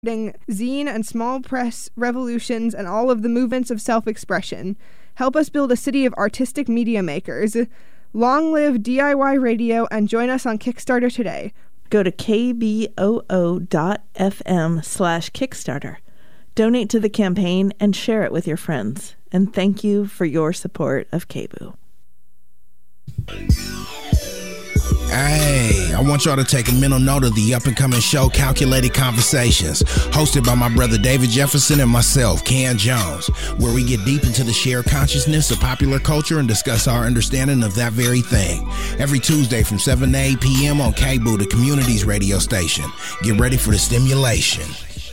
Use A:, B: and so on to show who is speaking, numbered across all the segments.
A: zine and small press revolutions and all of the movements of self-expression. Help us build a city of artistic media makers. Long live DIY radio and join us on Kickstarter today.
B: Go to kboo.fm/Kickstarter. Donate to the campaign and share it with your friends. And thank you for your support of KBOO.
C: Hey, I want y'all to take a mental note of the up-and-coming show Calculated Conversations, hosted by my brother David Jefferson and myself, Ken Jones, where we get deep into the shared consciousness of popular culture and discuss our understanding of that very thing. Every Tuesday from 7 to 8 p.m. on KBOO, the community's radio station. Get ready for the stimulation.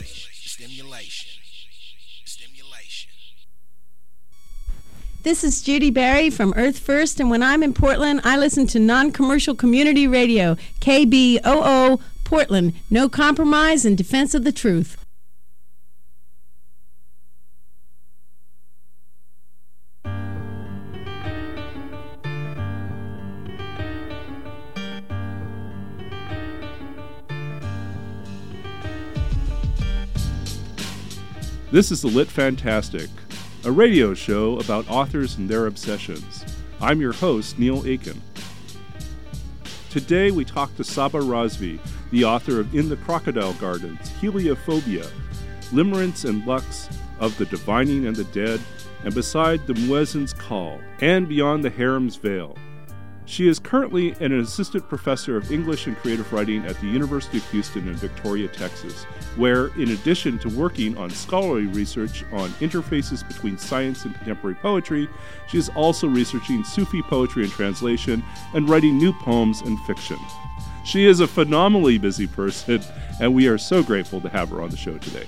D: This is Judy Barry from Earth First, and when I'm in Portland, I listen to non-commercial community radio, KBOO Portland. No compromise in defense of the truth.
E: This is The Lit Fantastic, a radio show about authors and their obsessions. I'm your host, Neil Aiken. Today we talk to Saba Razvi, the author of In the Crocodile Gardens, Heliophobia, Limerence and Lux, Of the Divining and the Dead, and Beside the Muezzin's Call, and Beyond the Harem's Veil. She is currently an assistant professor of English and creative writing at the University of Houston in Victoria, Texas, where, in addition to working on scholarly research on interfaces between science and contemporary poetry, she is also researching Sufi poetry and translation and writing new poems and fiction. She is a phenomenally busy person, and we are so grateful to have her on the show today.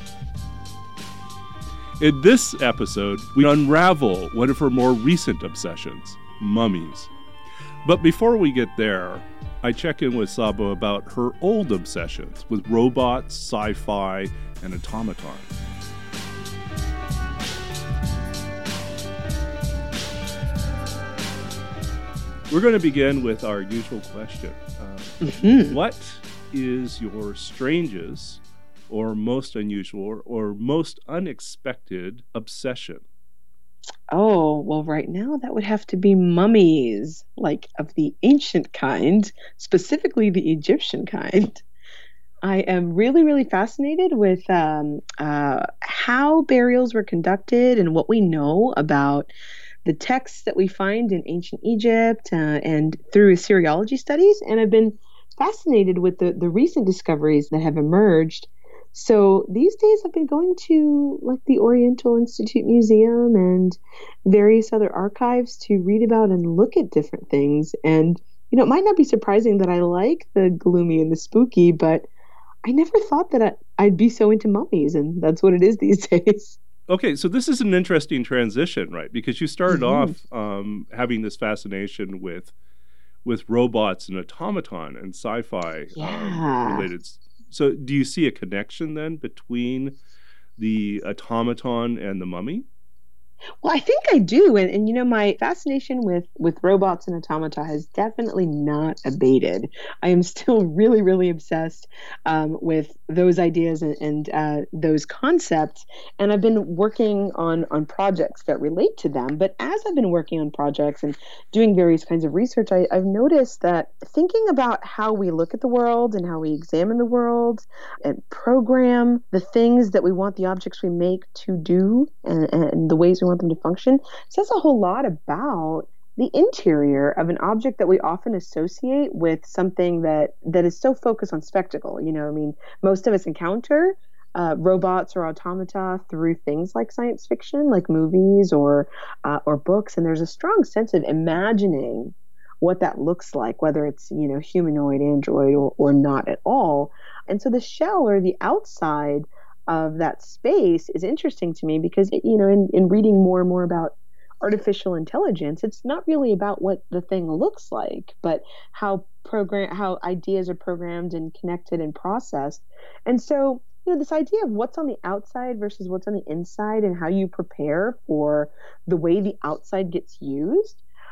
E: In this episode, we unravel one of her more recent obsessions, mummies. But before we get there, I check in with Saba about her old obsessions with robots, sci-fi, and automaton. We're going to begin with our usual question. What is your strangest or most unusual or most unexpected obsession?
F: Oh, well, right now that would have to be mummies, like of the ancient kind, specifically the Egyptian kind. I am really, really fascinated with how burials were conducted and what we know about the texts that we find in ancient Egypt and through Assyriology studies. And I've been fascinated with the recent discoveries that have emerged. So these days I've been going to like the Oriental Institute Museum and various other archives to read about and look at different things. And, you know, it might not be surprising that I like the gloomy and the spooky, but I never thought that I'd be so into mummies, and that's what it is these days.
E: Okay, so this is an interesting transition, right? Because you started off having this fascination with robots and automaton and sci-fi related. So do you see a connection then between the automaton and the mummy?
F: Well, I think I do. And you know, my fascination with robots and automata has definitely not abated. I am still really, really obsessed with those ideas and those concepts. And I've been working on projects that relate to them. But as I've been working on projects and doing various kinds of research, I've noticed that thinking about how we look at the world and how we examine the world and program the things that we want the objects we make to do and the ways we want them to function says a whole lot about the interior of an object that we often associate with something that is so focused on spectacle. You know, I mean, most of us encounter robots or automata through things like science fiction, like movies or books, and there's a strong sense of imagining what that looks like, whether it's, you know, humanoid, android, or not at all. And so the shell or the outside of that space is interesting to me because, you know, in reading more and more about artificial intelligence, it's not really about what the thing looks like, but how ideas are programmed and connected and processed. And so, you know, this idea of what's on the outside versus what's on the inside and how you prepare for the way the outside gets used,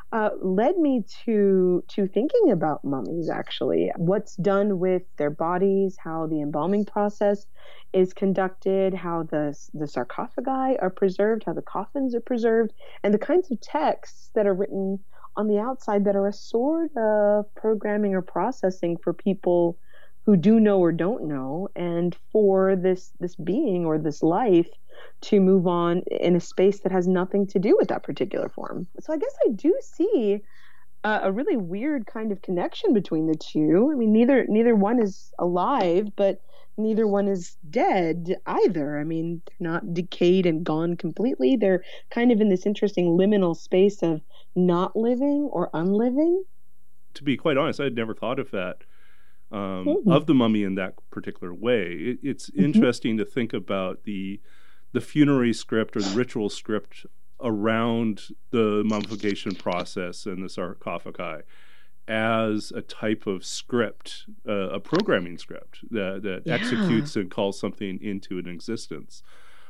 F: led me to thinking about mummies, actually. What's done with their bodies, how the embalming process is conducted, how the sarcophagi are preserved, how the coffins are preserved, and the kinds of texts that are written on the outside that are a sort of programming or processing for people who do know or don't know, and for this being or this life to move on in a space that has nothing to do with that particular form. So I guess I do see a really weird kind of connection between the two. I mean, neither one is alive, but neither one is dead either. I mean, they're not decayed and gone completely. They're kind of in this interesting liminal space of not living or unliving.
E: To be quite honest, I had never thought of that, of the mummy in that particular way. It's interesting to think about the funerary script or the ritual script around the mummification process and the sarcophagi as a type of script, a programming script that executes and calls something into an existence.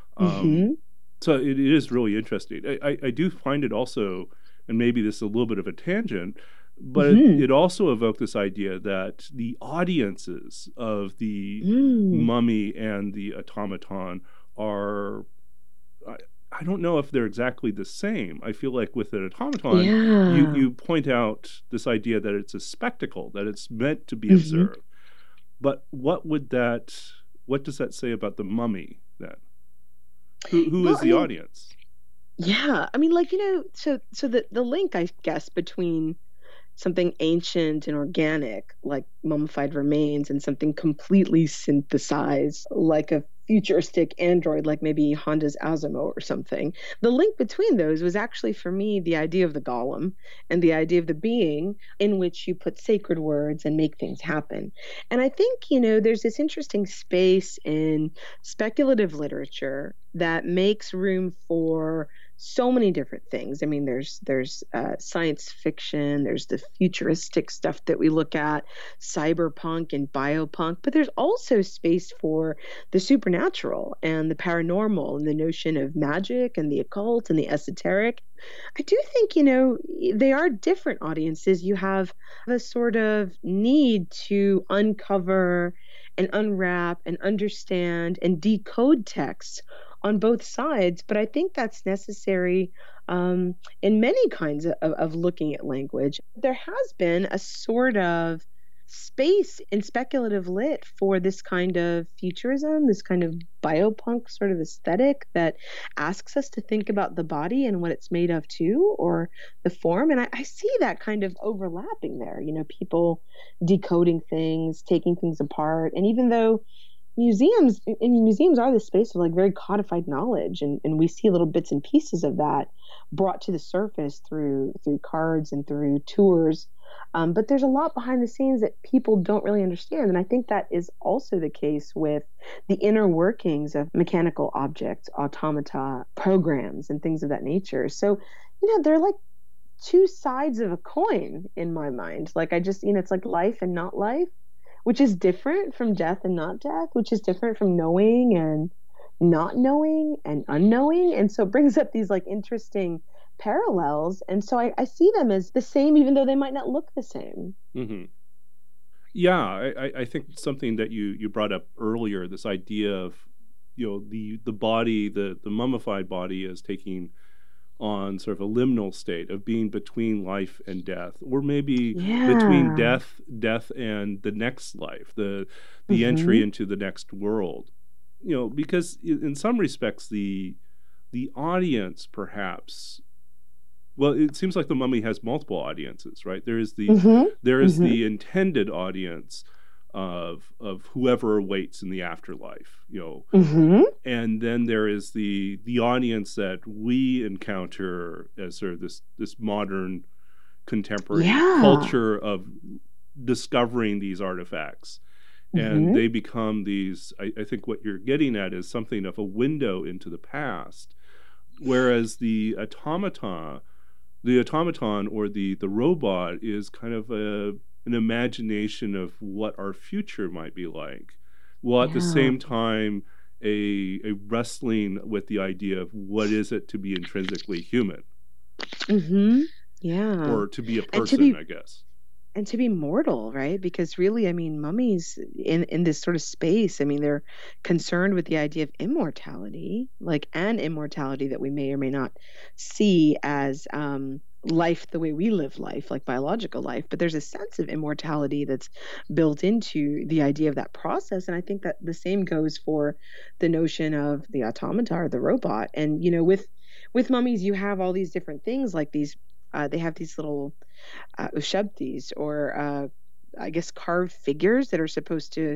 E: So it is really interesting. I do find it also, and maybe this is a little bit of a tangent, but it also evoked this idea that the audiences of the mummy and the automaton are, I don't know if they're exactly the same. I feel like with an automaton, you point out this idea that it's a spectacle, that it's meant to be observed. But what does that say about the mummy then? Who is the audience?
F: Yeah, I mean, like, so the link, I guess, between something ancient and organic, like mummified remains, and something completely synthesized, like a futuristic android, like maybe Honda's Asimo or something. The link between those was actually, for me, the idea of the golem and the idea of the being in which you put sacred words and make things happen. And I think, there's this interesting space in speculative literature that makes room for so many different things. I mean, there's science fiction, there's the futuristic stuff that we look at, cyberpunk and biopunk, but there's also space for the supernatural and the paranormal and the notion of magic and the occult and the esoteric. I do think, they are different audiences. You have a sort of need to uncover and unwrap and understand and decode texts on both sides, but I think that's necessary in many kinds of looking at language. There has been a sort of space in speculative lit for this kind of futurism, this kind of biopunk sort of aesthetic that asks us to think about the body and what it's made of too, or the form. And I see that kind of overlapping there, people decoding things, taking things apart. And even though museums are the space of like very codified knowledge, and we see little bits and pieces of that brought to the surface through cards and through tours, but there's a lot behind the scenes that people don't really understand. And I think that is also the case with the inner workings of mechanical objects, automata, programs, and things of that nature. So they're like two sides of a coin in my mind. Like I just, it's like life and not life, which is different from death and not death, which is different from knowing and not knowing and unknowing. And so it brings up these like interesting parallels. And so I see them as the same, even though they might not look the same.
E: Yeah, I think something that you brought up earlier, this idea of, the body, the mummified body as taking on sort of a liminal state of being between life and death, or maybe between death and the next life, the entry into the next world. Because in some respects the audience perhaps, well, it seems like the mummy has multiple audiences, right? There is the intended audience of whoever awaits in the afterlife, and then there is the audience that we encounter as sort of this modern contemporary culture of discovering these artifacts, and they become these. I think what you're getting at is something of a window into the past, whereas the automaton or the robot is kind of an imagination of what our future might be like, while at the same time a wrestling with the idea of what is it to be intrinsically human.
F: Yeah.
E: Or to be a person, I guess.
F: And to be mortal, right? Because really, I mean, mummies in this sort of space, I mean, they're concerned with the idea of immortality, like an immortality that we may or may not see as life the way we live life, like biological life. But there's a sense of immortality that's built into the idea of that process. And I think that the same goes for the notion of the automata or the robot. And, you know, with mummies, you have all these different things like these, they have these little ushabtis or I guess carved figures that are supposed to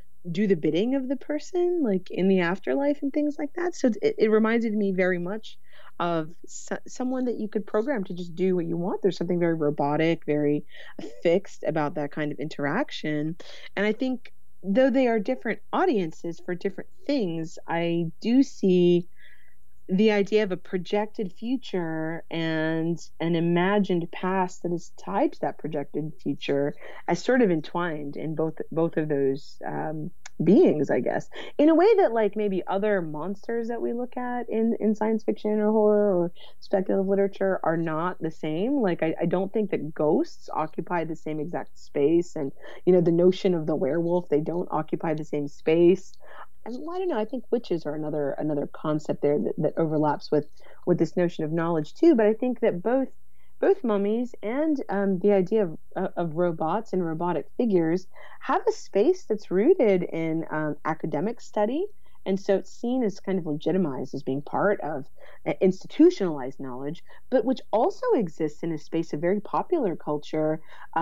F: do the bidding of the person, like in the afterlife and things like that. So it reminded me very much of someone that you could program to just do what you want. There's something very robotic, very fixed about that kind of interaction. And I think though they are different audiences for different things, I do see the idea of a projected future and an imagined past that is tied to that projected future as sort of entwined in both of those beings, I guess, in a way that like maybe other monsters that we look at in science fiction or horror or speculative literature are not the same. Like I don't think that ghosts occupy the same exact space, and you know the notion of the werewolf, they don't occupy the same space. And I don't know. I think witches are another concept there that overlaps with this notion of knowledge too. But I think that both mummies and the idea of robots and robotic figures have a space that's rooted in academic study, and so it's seen as kind of legitimized as being part of institutionalized knowledge, but which also exists in a space of very popular culture,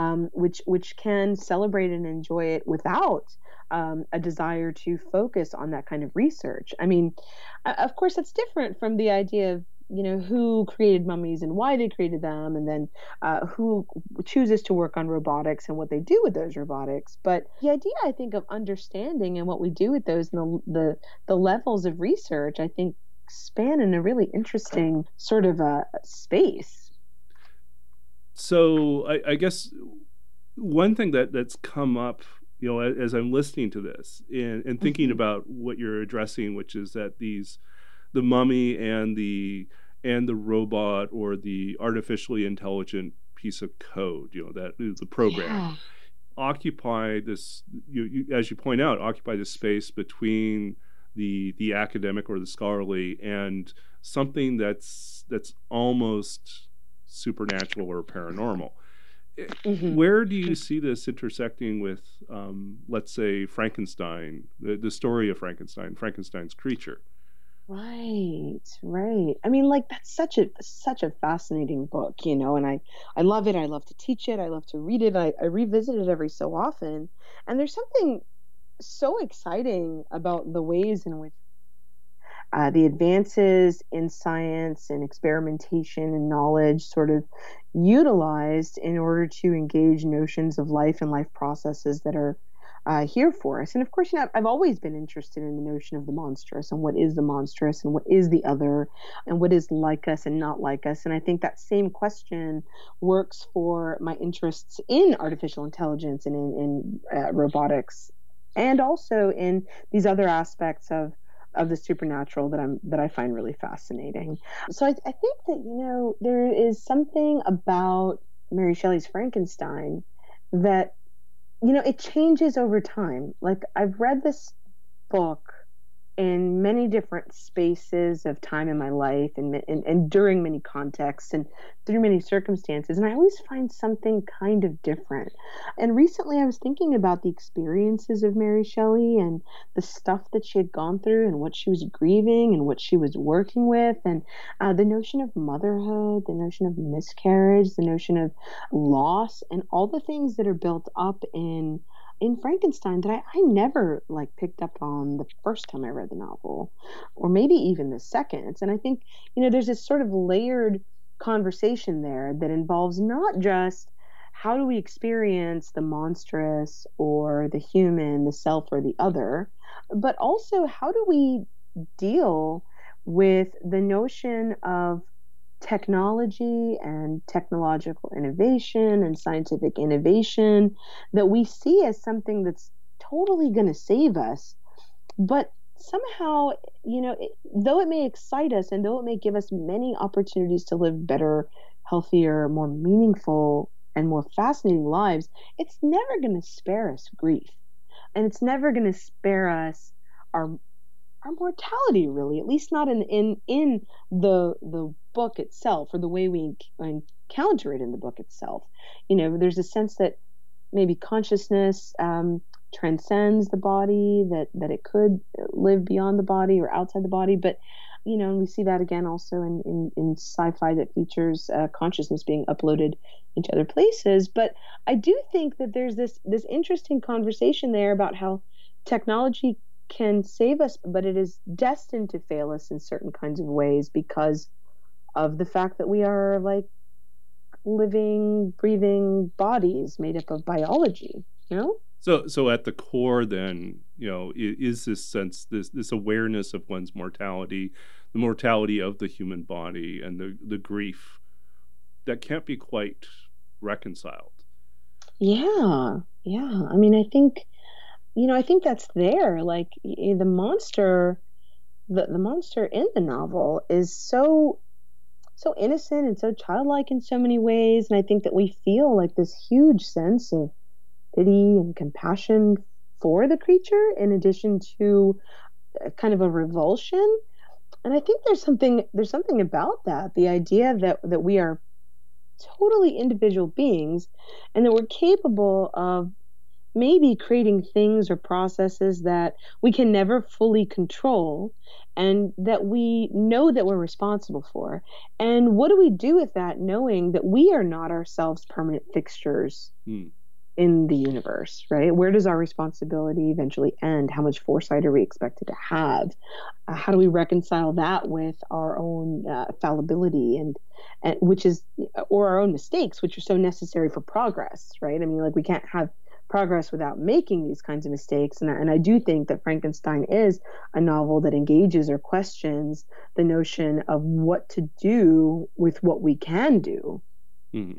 F: which can celebrate and enjoy it without a desire to focus on that kind of research. I mean, of course, that's different from the idea of, you know, who created mummies and why they created them, and then who chooses to work on robotics and what they do with those robotics. But the idea, I think, of understanding and what we do with those and the levels of research, I think, span in a really interesting sort of space.
E: So I guess one thing that's come up, you know, as I'm listening to this and thinking about what you're addressing, which is that the mummy and the robot or the artificially intelligent piece of code, you know, that is the program, occupy this, you, as you point out, occupy the space between the academic or the scholarly and something that's almost supernatural or paranormal. Mm-hmm. Where do you see this intersecting with, let's say, Frankenstein, the story of Frankenstein's creature?
F: Right. I mean, like, that's such a fascinating book, you know, and I love it. I love to teach it. I love to read it. I revisit it every so often. And there's something so exciting about the ways in which the advances in science and experimentation and knowledge sort of utilized in order to engage notions of life and life processes that are here for us. And of course, you know, I've always been interested in the notion of the monstrous and what is the monstrous and what is the other and what is like us and not like us. And I think that same question works for my interests in artificial intelligence and in robotics, and also in these other aspects of the supernatural that I find really fascinating. So I think that, you know, there is something about Mary Shelley's Frankenstein that, you know, it changes over time. Like, I've read this book in many different spaces of time in my life and during many contexts and through many circumstances, and I always find something kind of different. And recently I was thinking about the experiences of Mary Shelley and the stuff that she had gone through and what she was grieving and what she was working with, and the notion of motherhood, the notion of miscarriage, the notion of loss, and all the things that are built up in Frankenstein that I never like picked up on the first time I read the novel, or maybe even the second. And I think, you know, there's this sort of layered conversation there that involves not just how do we experience the monstrous or the human, the self or the other, but also how do we deal with the notion of technology and technological innovation and scientific innovation that we see as something that's totally going to save us, but somehow, you know, though it may excite us and though it may give us many opportunities to live better, healthier, more meaningful, and more fascinating lives, it's never going to spare us grief. And it's never going to spare us our mortality, really, at least not in the book itself, or the way we encounter it in the book itself. There's a sense that maybe consciousness transcends the body, that it could live beyond the body or outside the body. But and we see that again also in sci-fi that features consciousness being uploaded into other places. But I do think that there's this interesting conversation there about how technology can save us, but it is destined to fail us in certain kinds of ways because of the fact that we are like living, breathing bodies made up of biology,
E: So at the core then, is this sense, this awareness of one's mortality, the mortality of the human body, and the grief that can't be quite reconciled.
F: Yeah. I mean, I think that's there. Like the monster in the novel is so innocent and so childlike in so many ways. And I think that we feel like this huge sense of pity and compassion for the creature, in addition to kind of a revulsion. And I think there's something about that, the idea that we are totally individual beings, and that we're capable of maybe creating things or processes that we can never fully control, and that we know that we're responsible for. And what do we do with that, knowing that we are not ourselves permanent fixtures in the universe, right? Where does our responsibility eventually end? How much foresight are we expected to have? How do we reconcile that with our own fallibility and or our own mistakes, which are so necessary for progress, right? I mean, like, we can't have progress without making these kinds of mistakes. And I do think that Frankenstein is a novel that engages or questions the notion of what to do with what we can do.
E: Mm-hmm.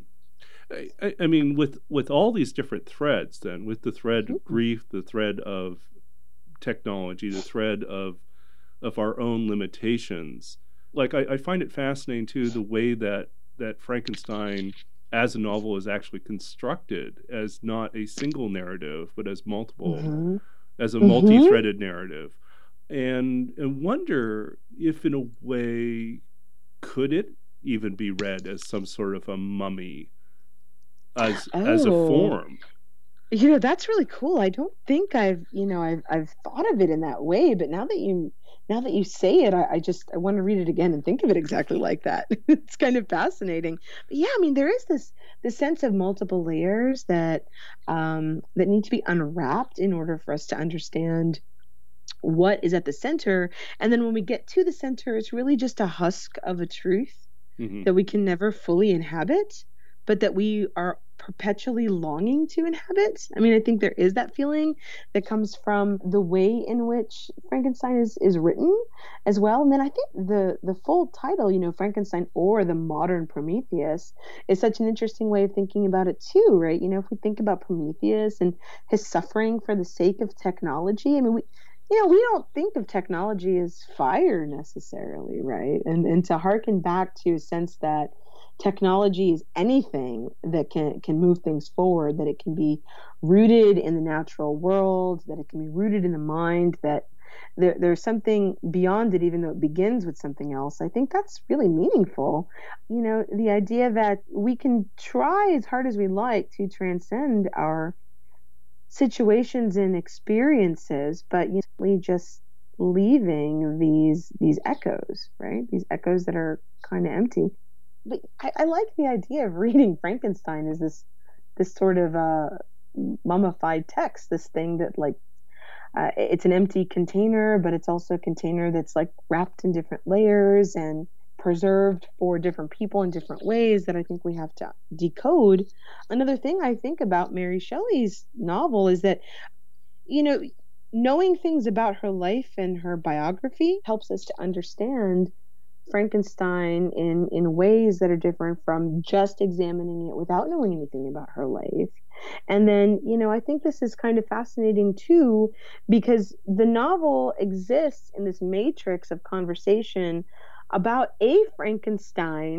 E: I mean, with all these different threads, then, with the thread of grief, the thread of technology, the thread of our own limitations, like I find it fascinating too, the way that Frankenstein as a novel is actually constructed as not a single narrative, but as multiple, as a multi-threaded narrative, and wonder if, in a way, could it even be read as some sort of a mummy? As a form.
F: That's really cool. I don't think I've thought of it in that way, but now that you say it, I want to read it again and think of it exactly like that. It's kind of fascinating. But yeah, I mean, there is this sense of multiple layers that need to be unwrapped in order for us to understand what is at the center. And then when we get to the center, it's really just a husk of a truth that we can never fully inhabit, but that we are perpetually longing to inhabit. I mean, I think there is that feeling that comes from the way in which Frankenstein is written as well. And then I think the full title, Frankenstein or the Modern Prometheus, is such an interesting way of thinking about it too, right? If we think about Prometheus and his suffering for the sake of technology, I mean, we don't think of technology as fire necessarily, right? And to hearken back to a sense that technology is anything that can move things forward, that it can be rooted in the natural world, that it can be rooted in the mind, that there's something beyond it, even though it begins with something else. I think that's really meaningful. The idea that we can try as hard as we like to transcend our situations and experiences, but we just leaving these echoes, right? These echoes that are kind of empty. But I like the idea of reading Frankenstein as this sort of mummified text, this thing that it's an empty container, but it's also a container that's like wrapped in different layers and preserved for different people in different ways that I think we have to decode. Another thing I think about Mary Shelley's novel is that, knowing things about her life and her biography helps us to understand Frankenstein in ways that are different from just examining it without knowing anything about her life. And then, I think this is kind of fascinating too, because the novel exists in this matrix of conversation about a Frankenstein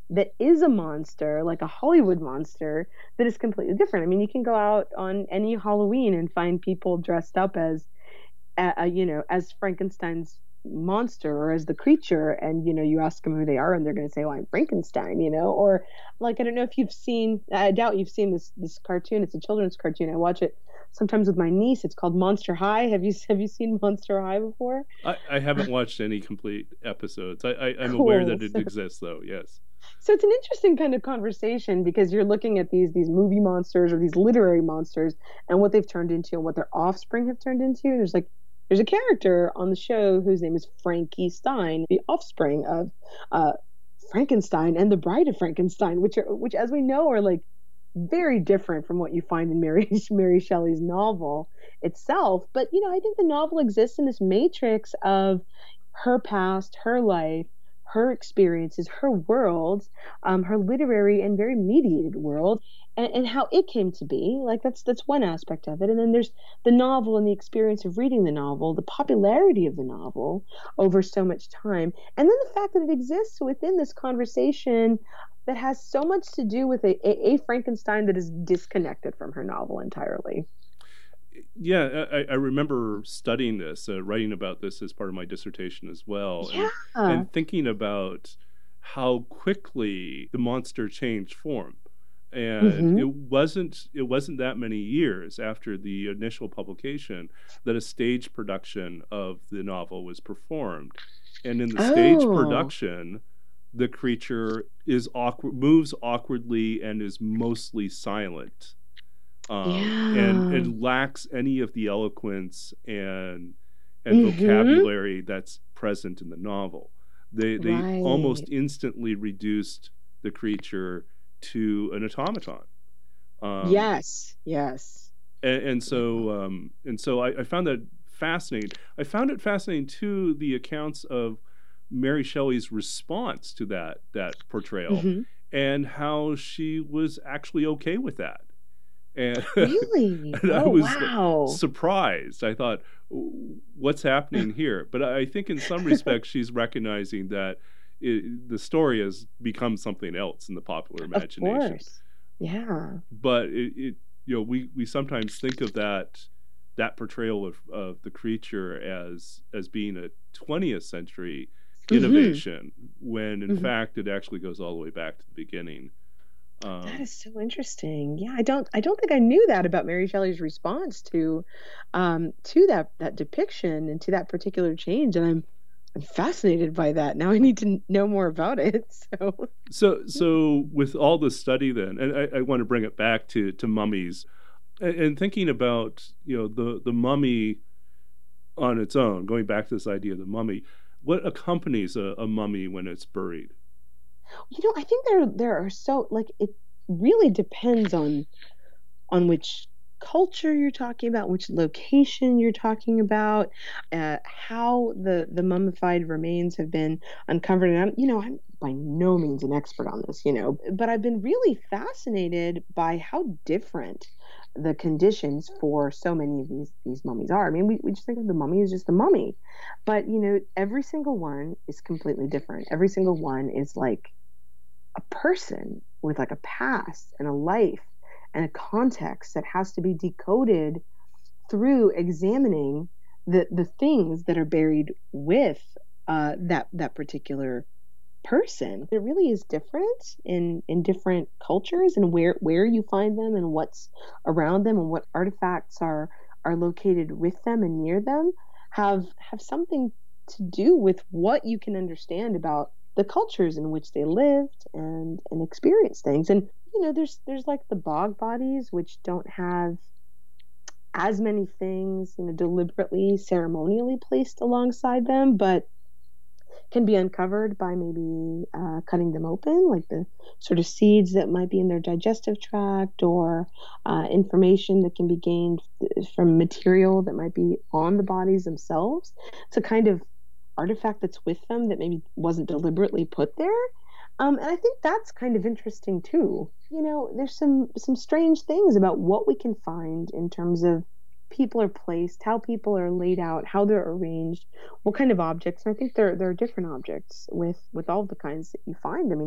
F: that is a monster, like a Hollywood monster, that is completely different. I mean, you can go out on any Halloween and find people dressed up as, as Frankenstein's monster or as the creature, and you ask them who they are and they're going to say, well, I'm Frankenstein, or like, I don't know if you've seen, I doubt you've seen this cartoon. It's a children's cartoon. I watch it sometimes with my niece. It's called Monster High. Have you seen Monster High before?
E: I haven't watched any complete episodes. I'm
F: Cool.
E: aware that it exists, though. Yes.
F: So it's an interesting kind of conversation, because you're looking at these movie monsters or these literary monsters and what they've turned into and what their offspring have turned into. There's a character on the show whose name is Frankie Stein, the offspring of Frankenstein and the Bride of Frankenstein, which as we know are like very different from what you find in Mary Shelley's novel itself. But I think the novel exists in this matrix of her past, her life, her experiences, her worlds, her literary and very mediated world, and how it came to be. Like that's one aspect of it. And then there's the novel and the experience of reading the novel, the popularity of the novel over so much time, and then the fact that it exists within this conversation that has so much to do with a Frankenstein that is disconnected from her novel entirely.
E: Yeah, I remember studying this, writing about this as part of my dissertation as well,
F: Yeah.
E: and thinking about how quickly the monster changed form. And it wasn't that many years after the initial publication that a stage production of the novel was performed. And in the stage production, the creature moves awkwardly and is mostly silent. And lacks any of the eloquence and vocabulary that's present in the novel. They almost instantly reduced the creature to an automaton.
F: Yes.
E: And so I found that fascinating. I found it fascinating too, the accounts of Mary Shelley's response to that portrayal, and how she was actually okay with that. And,
F: really?
E: and I was
F: wow.
E: surprised. I thought, what's happening here? But I think in some respects she's recognizing that the story has become something else in the popular imagination.
F: Of course. Yeah.
E: But we sometimes think of that portrayal of the creature as being a 20th century innovation, when in fact it actually goes all the way back to the beginning.
F: That is so interesting. Yeah, I don't think I knew that about Mary Shelley's response to that depiction and to that particular change, and I'm fascinated by that. Now I need to know more about it.
E: So with all the study then, and I want to bring it back to mummies, and thinking about the mummy on its own, going back to this idea of the mummy, what accompanies a mummy when it's buried?
F: I think there are so, like, it really depends on which culture you're talking about, which location you're talking about, how the mummified remains have been uncovered. And I'm by no means an expert on this, but I've been really fascinated by how different the conditions for so many of these mummies are. I mean, we just think of the mummy as just the mummy, but every single one is completely different. Every single one is like a person with like a past and a life and a context that has to be decoded through examining the things that are buried with that particular person. It really is different in different cultures, and where you find them and what's around them and what artifacts are located with them and near them have something to do with what you can understand about the cultures in which they lived and experienced things. And there's like the bog bodies, which don't have as many things deliberately ceremonially placed alongside them, but can be uncovered by maybe cutting them open, like the sort of seeds that might be in their digestive tract, or information that can be gained from material that might be on the bodies themselves. It's a kind of artifact that's with them that maybe wasn't deliberately put there. And I think that's kind of interesting too. There's some strange things about what we can find in terms of people are placed, how people are laid out, how they're arranged, what kind of objects. And I think there are different objects with all the kinds that you find. I mean, there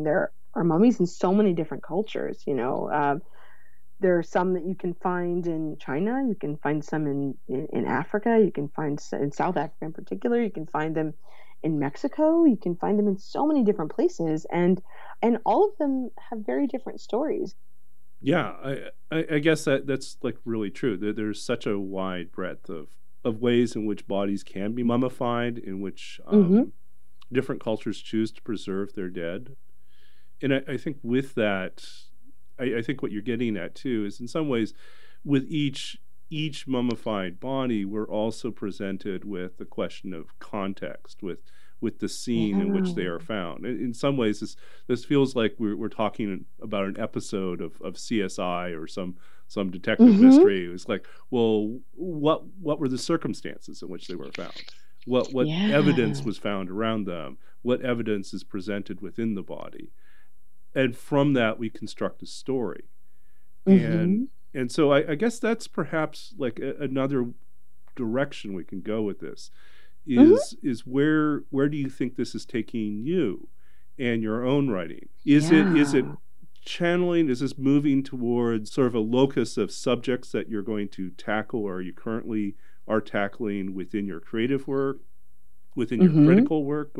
F: mummies in so many different cultures. There are some that you can find in China. You can find some in Africa. You can find in South Africa in particular. You can find them in Mexico. You can find them in so many different places, and all of them have very different stories.
E: Yeah, I guess that's like really true. There's such a wide breadth of ways in which bodies can be mummified, in which different cultures choose to preserve their dead. And I think with that, I think what you're getting at too is in some ways with each mummified body, we're also presented with the question of context, with the scene in which they are found. In some ways, this feels like we're talking about an episode of CSI or some detective mystery. It's like, well, what were the circumstances in which they were found? What evidence was found around them? What evidence is presented within the body? And from that, we construct a story. And so I guess that's perhaps like another direction we can go with this. Is where do you think this is taking you and your own writing? Is it channeling? Is this moving towards sort of a locus of subjects that you're going to tackle, or you currently are tackling within your creative work, within your critical work,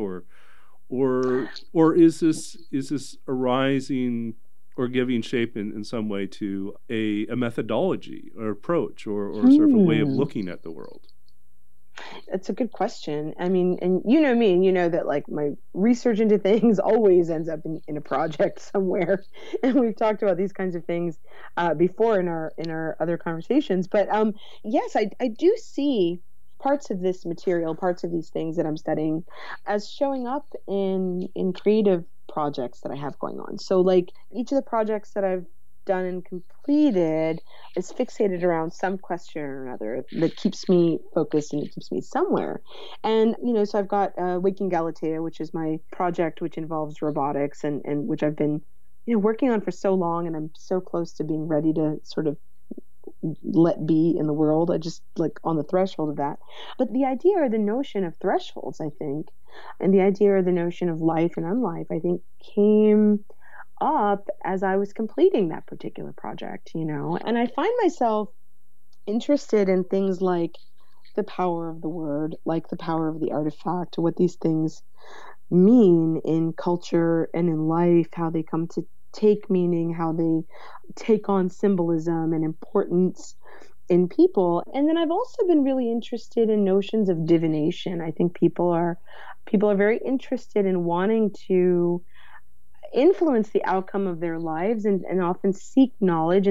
E: or is this arising or giving shape in some way to a methodology or approach or sort of a way of looking at the world?
F: That's a good question. I mean, and you know me, and you know that like my research into things always ends up in a project somewhere. And we've talked about these kinds of things before in our other conversations. But yes, I do see parts of this material, parts of these things that I'm studying as showing up in creative projects that I have going on. So like each of the projects that I've done and completed is fixated around some question or another that keeps me focused and it keeps me somewhere. And, so I've got Waking Galatea, which is my project, which involves robotics and which I've been, working on for so long, and I'm so close to being ready to sort of let be in the world. I just like on the threshold of that. But the idea or the notion of thresholds, I think, and the idea or the notion of life and unlife, I think came up as I was completing that particular project, and I find myself interested in things like the power of the word, like the power of the artifact, what these things mean in culture and in life, how they come to take meaning, how they take on symbolism and importance in people. And then I've also been really interested in notions of divination. I think people are very interested in wanting to influence the outcome of their lives and often seek knowledge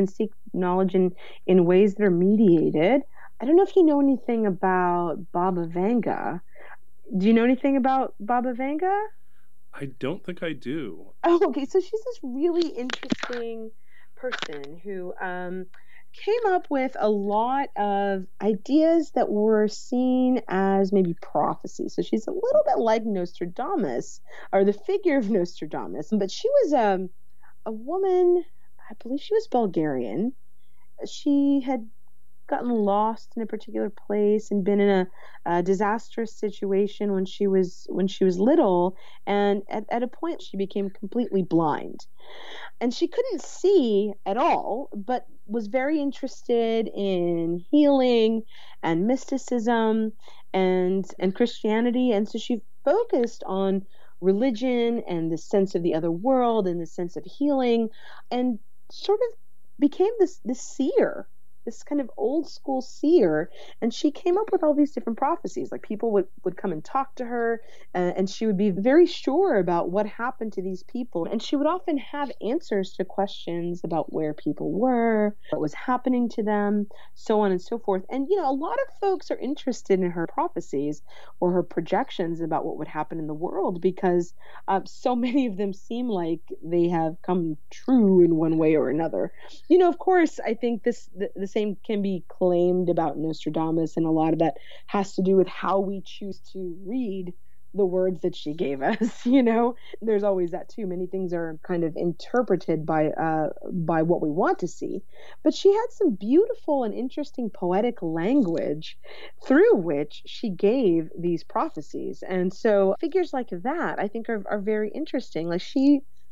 F: in ways that are mediated. I don't know if you know anything about Baba Vanga. Do you know anything about Baba Vanga?
E: I don't think I do.
F: Oh, okay. So she's this really interesting person who came up with a lot of ideas that were seen as maybe prophecy. So she's a little bit like Nostradamus, or the figure of Nostradamus. But she was a woman, I believe she was Bulgarian. She had gotten lost in a particular place and been in a disastrous situation when she was little, and at a point she became completely blind, and she couldn't see at all, but was very interested in healing and mysticism and Christianity. And so she focused on religion and the sense of the other world and the sense of healing, and sort of became this seer, this kind of old school seer. And she came up with all these different prophecies. Like people would come and talk to her, and she would be very sure about what happened to these people. And she would often have answers to questions about where people were, what was happening to them, so on and so forth. And, a lot of folks are interested in her prophecies or her projections about what would happen in the world, because so many of them seem like they have come true in one way or another. Of course, I think the same can be claimed about Nostradamus, and a lot of that has to do with how we choose to read the words that she gave us. There's always that too. Many things are kind of interpreted by what we want to see, but she had some beautiful and interesting poetic language through which she gave these prophecies. And so figures like that, I think, are very interesting. Like she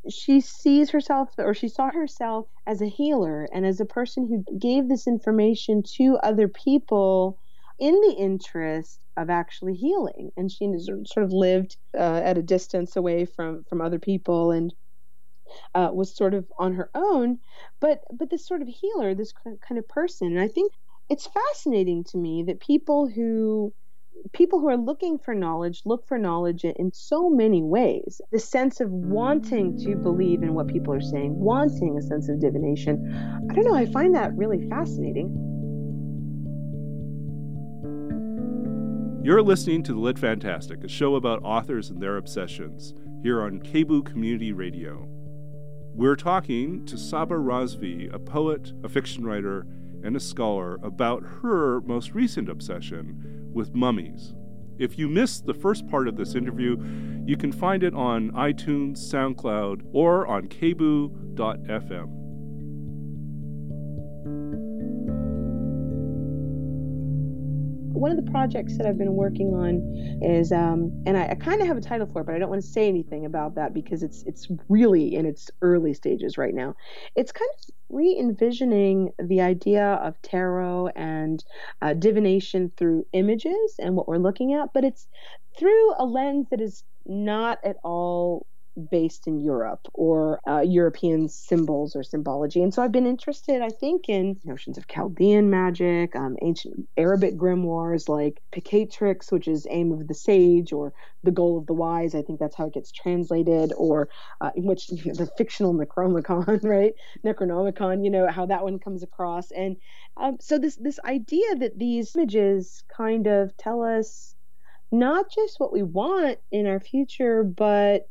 F: she sees herself, or she saw herself as a healer and as a person who gave this information to other people in the interest of actually healing. And she sort of lived at a distance away from other people, and was sort of on her own, but this sort of healer, this kind of person. And I think it's fascinating to me that people who are looking for knowledge look for knowledge in so many ways. The sense of wanting to believe in what people are saying, wanting a sense of divination. I don't know, I find that really fascinating.
E: You're listening to The Lit Fantastic, a show about authors and their obsessions, here on KBOO Community Radio. We're talking to Saba Razvi, a poet, a fiction writer, and a scholar, about her most recent obsession with mummies. If you missed the first part of this interview, you can find it on iTunes, SoundCloud, or on kboo.fm.
F: One of the projects that I've been working on is, and I kind of have a title for it, but I don't want to say anything about that because it's really in its early stages right now. It's kind of re-envisioning the idea of tarot and divination through images and what we're looking at, but it's through a lens that is not at all based in Europe or European symbols or symbology. And so I've been interested, I think, in notions of Chaldean magic, ancient Arabic grimoires like Picatrix, which is Aim of the Sage, or The Goal of the Wise. I think that's how it gets translated, or which the fictional Necronomicon, right? Necronomicon, how that one comes across. And so this idea that these images kind of tell us not just what we want in our future, but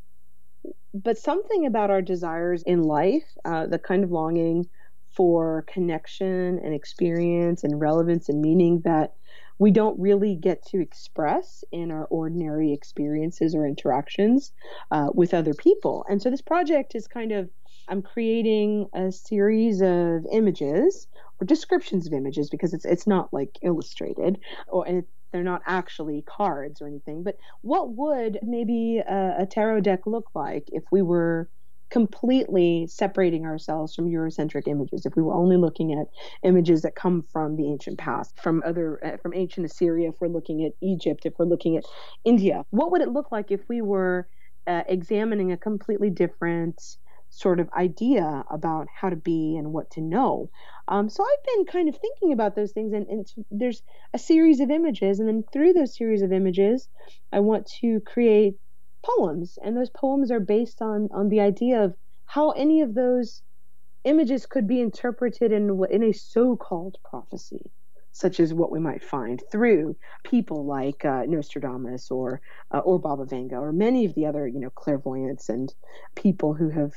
F: something about our desires in life, the kind of longing for connection and experience and relevance and meaning that we don't really get to express in our ordinary experiences or interactions with other people. And so this project is I'm creating a series of images or descriptions of images, because it's not like illustrated, and they're not actually cards or anything, but what would maybe a tarot deck look like if we were completely separating ourselves from Eurocentric images, if we were only looking at images that come from the ancient past, from ancient Assyria, if we're looking at Egypt, if we're looking at India? What would it look like if we were examining a completely different sort of idea about how to be and what to know? So I've been kind of thinking about those things, and there's a series of images, and then through those series of images, I want to create poems, and those poems are based on the idea of how any of those images could be interpreted in a so-called prophecy, such as what we might find through people like Nostradamus or Baba Vanga, or many of the other clairvoyants and people who have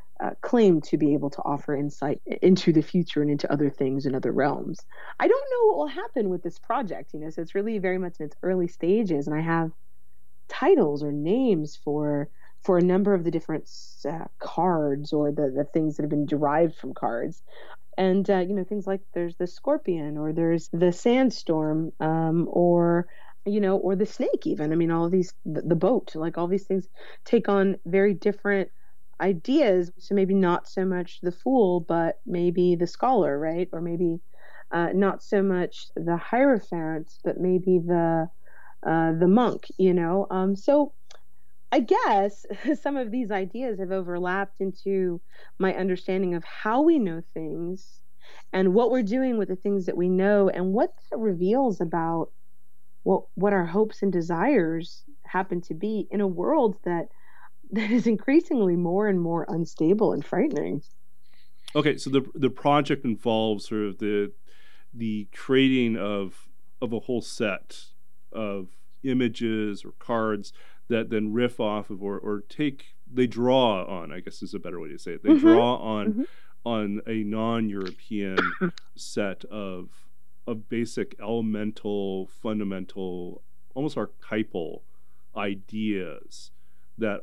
F: claim to be able to offer insight into the future and into other things and other realms. I don't know what will happen with this project, so it's really very much in its early stages, and I have titles or names for a number of the different cards, or the things that have been derived from cards. And things like there's the scorpion, or there's the sandstorm, or the snake even. I mean, all of these, the boat, like all these things take on very different ideas. So maybe not so much the fool, but maybe the scholar, right? Or maybe not so much the hierophant, but maybe the monk, So I guess some of these ideas have overlapped into my understanding of how we know things and what we're doing with the things that we know, and what that reveals about what our hopes and desires happen to be in a world that is increasingly more and more unstable and frightening.
E: Okay, so the project involves sort of the creating of a whole set of images or cards that then riff off of or they draw on, I guess is a better way to say it. They draw on a non-European set of basic elemental, fundamental, almost archetypal ideas that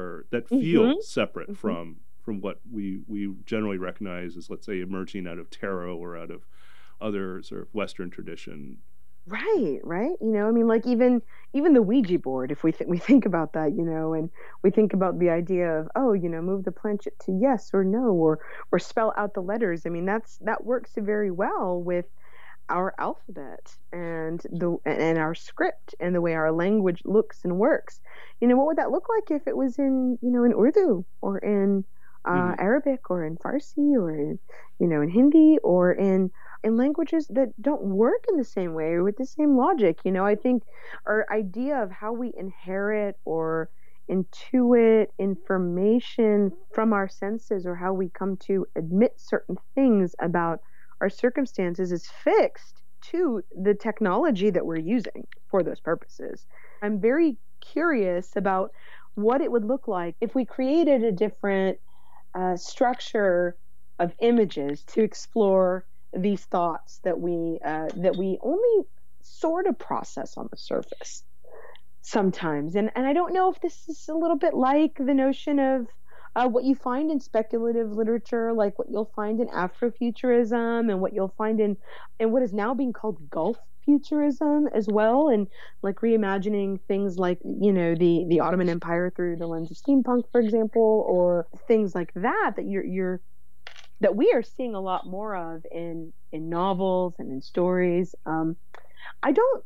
E: feel separate from what we generally recognize as, let's say, emerging out of tarot or out of other sort of Western tradition
F: Right. I mean, like even the Ouija board, if we think about that, and we think about the idea of, oh, move the planchette to yes or no, or spell out the letters. I mean, that works very well with our alphabet and our script and the way our language looks and works. What would that look like if it was in Urdu or in Arabic or in Farsi or in Hindi or in languages that don't work in the same way or with the same logic. I think our idea of how we inherit or intuit information from our senses, or how we come to admit certain things about our circumstances, is fixed to the technology that we're using for those purposes. I'm very curious about what it would look like if we created a different structure of images to explore these thoughts that we only sort of process on the surface sometimes. And I don't know if this is a little bit like the notion of what you find in speculative literature, like what you'll find in Afrofuturism and what you'll find in what is now being called Gulf futurism as well, and like reimagining things like the Ottoman Empire through the lens of steampunk, for example, or things like that that we are seeing a lot more of in novels and in stories. I don't,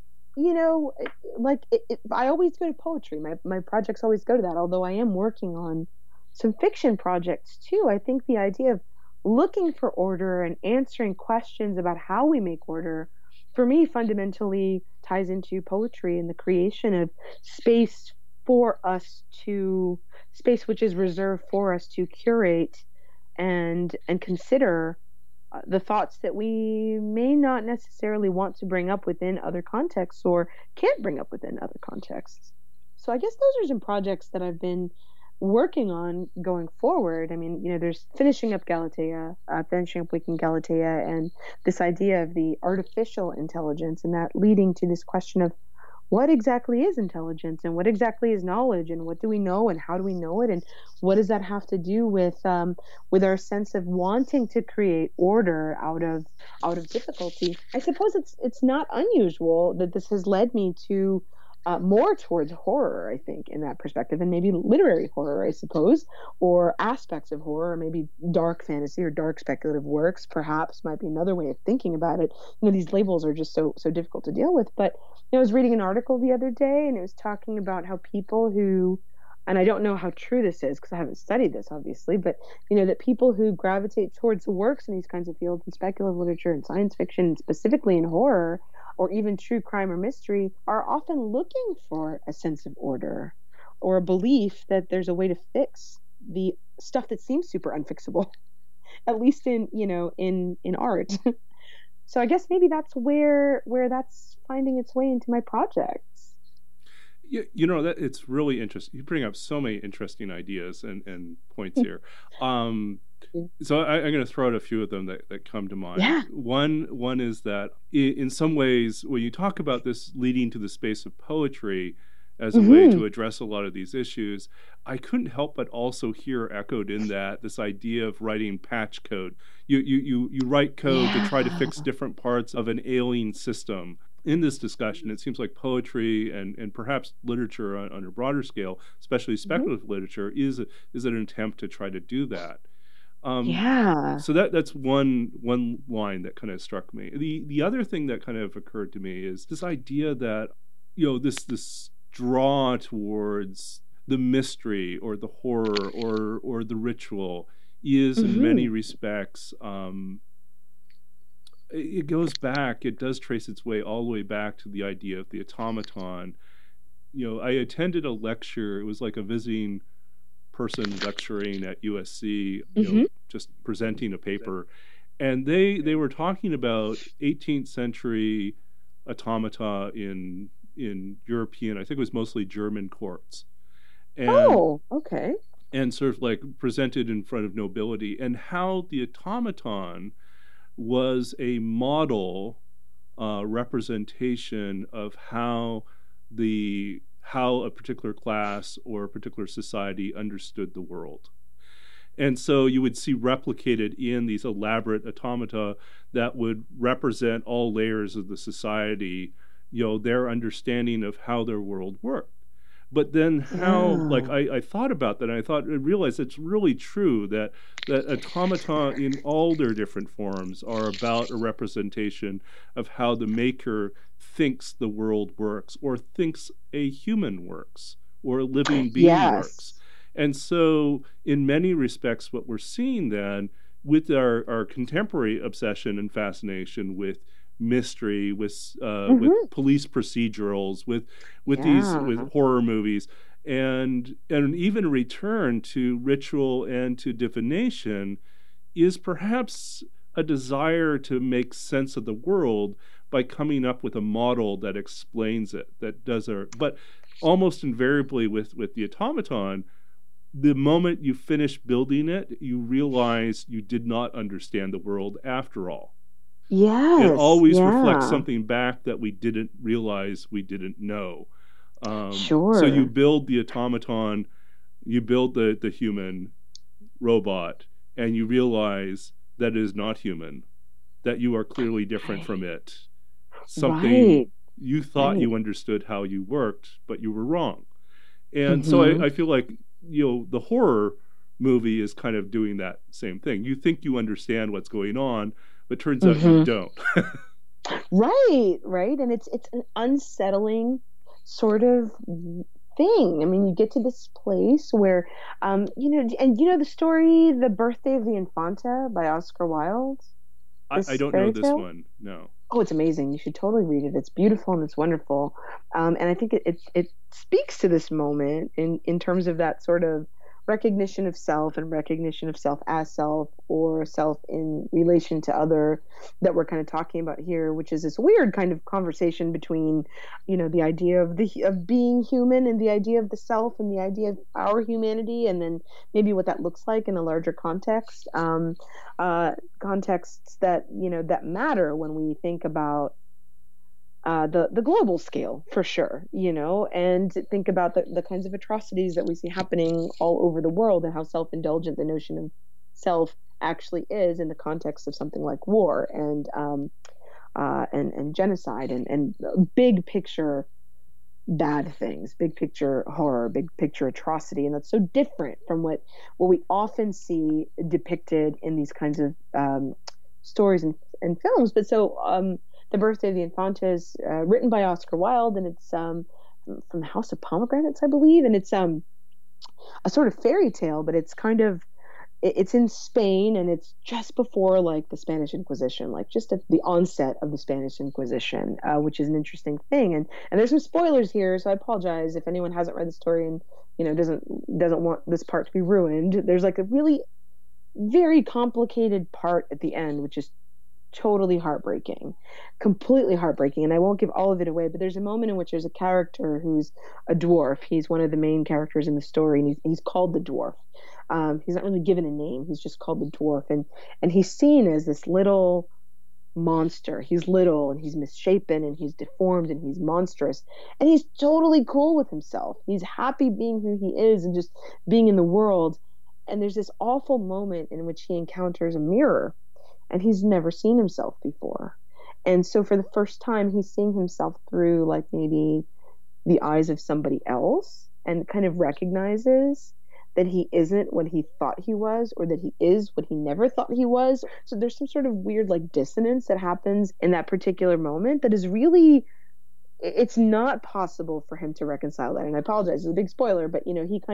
F: I always go to poetry. My projects always go to that, although I am working on some fiction projects too. I think the idea of looking for order and answering questions about how we make order, for me, fundamentally ties into poetry and the creation of space which is reserved for us to curate and consider the thoughts that we may not necessarily want to bring up within other contexts or can't bring up within other contexts. So I guess those are some projects that I've been working on going forward. I mean, there's finishing up Waking Galatea, and this idea of the artificial intelligence, and that leading to this question of what exactly is intelligence and what exactly is knowledge, and what do we know and how do we know it, and what does that have to do with our sense of wanting to create order out of difficulty. I suppose it's not unusual that this has led me to more towards horror, I think, in that perspective, and maybe literary horror, I suppose, or aspects of horror, or maybe dark fantasy or dark speculative works, perhaps, might be another way of thinking about it. These labels are just so difficult to deal with. But I was reading an article the other day, and it was talking about how people who, and I don't know how true this is because I haven't studied this, obviously, but that people who gravitate towards works in these kinds of fields, in speculative literature and science fiction, specifically in horror, or even true crime or mystery, are often looking for a sense of order or a belief that there's a way to fix the stuff that seems super unfixable, at least in art. So I guess maybe that's where that's finding its way into my projects.
E: That it's really interesting. You bring up so many interesting ideas and points here. So I'm going to throw out a few of them that come to mind.
F: Yeah.
E: One is that in some ways, when you talk about this leading to the space of poetry as a way to address a lot of these issues, I couldn't help but also hear echoed in that this idea of writing patch code. You write code to try to fix different parts of an ailing system. In this discussion, it seems like poetry and perhaps literature on a broader scale, especially speculative literature, is an attempt to try to do that. So that's one line that kind of struck me. The other thing that kind of occurred to me is this idea that this draw towards the mystery or the horror or the ritual is in many respects it does trace its way all the way back to the idea of the automaton. I attended a lecture. It was like a visiting person lecturing at USC, just presenting a paper, and they were talking about 18th century automata in European, I think it was mostly German courts. And, and sort of like presented in front of nobility, and how the automaton was a model representation of how a particular class or a particular society understood the world. And so you would see replicated in these elaborate automata that would represent all layers of the society their understanding of how their world worked. But then how, like, I thought about that, and I realized it's really true that automata in all their different forms are about a representation of how the maker thinks the world works, or thinks a human works, or a living being works. And so in many respects, what we're seeing then with our contemporary obsession and fascination with mystery, with police procedurals, with horror movies, and even return to ritual and to divination, is perhaps a desire to make sense of the world by coming up with a model that explains it, that does but almost invariably with the automaton, the moment you finish building it, you realize you did not understand the world after all.
F: Yes.
E: It always reflects something back that we didn't realize we didn't know.
F: Sure.
E: So you build the automaton, you build the human robot, and you realize that it is not human, that you are clearly different from it. Something you thought you understood how you worked, but you were wrong. And so I feel like, the horror movie is kind of doing that same thing. You think you understand what's going on, but turns out you don't.
F: Right. And it's an unsettling sort of thing. I mean, you get to this place where, the story, The Birthday of the Infanta by Oscar Wilde?
E: I don't know this one, no.
F: Oh, it's amazing. You should totally read it. It's beautiful and it's wonderful. And I think it speaks to this moment in terms of that sort of recognition of self and recognition of self as self, or self in relation to other, that we're kind of talking about here, which is this weird kind of conversation between, the idea of being human and the idea of the self and the idea of our humanity, and then maybe what that looks like in a larger context, contexts that, that matter when we think about the global scale, for sure, and think about the kinds of atrocities that we see happening all over the world, and how self-indulgent the notion of self actually is in the context of something like war and genocide and big picture bad things, big picture horror, big picture atrocity. And that's so different from what we often see depicted in these kinds of stories and films. But so The Birthday of the Infanta is written by Oscar Wilde, and it's from the House of Pomegranates, I believe. And it's a sort of fairy tale, but it's kind of, it's in Spain, and it's just before like the Spanish Inquisition, like just at the onset of the Spanish Inquisition, which is an interesting thing. And there's some spoilers here, so I apologize if anyone hasn't read the story and doesn't want this part to be ruined. There's like a really very complicated part at the end, which is totally heartbreaking, completely heartbreaking. And I won't give all of it away, but there's a moment in which there's a character who's a dwarf. He's one of the main characters in the story, and he's called the dwarf. He's not really given a name. He's just called the dwarf. And he's seen as this little monster. He's little, and he's misshapen, and he's deformed, and he's monstrous. And he's totally cool with himself. He's happy being who he is and just being in the world. And there's this awful moment in which he encounters a mirror, and he's never seen himself before. And so for the first time, he's seeing himself through like maybe the eyes of somebody else, and kind of recognizes that he isn't what he thought he was, or that he is what he never thought he was. So there's some sort of weird like dissonance that happens in that particular moment that is really, it's not possible for him to reconcile that. And I apologize, it's a big spoiler, but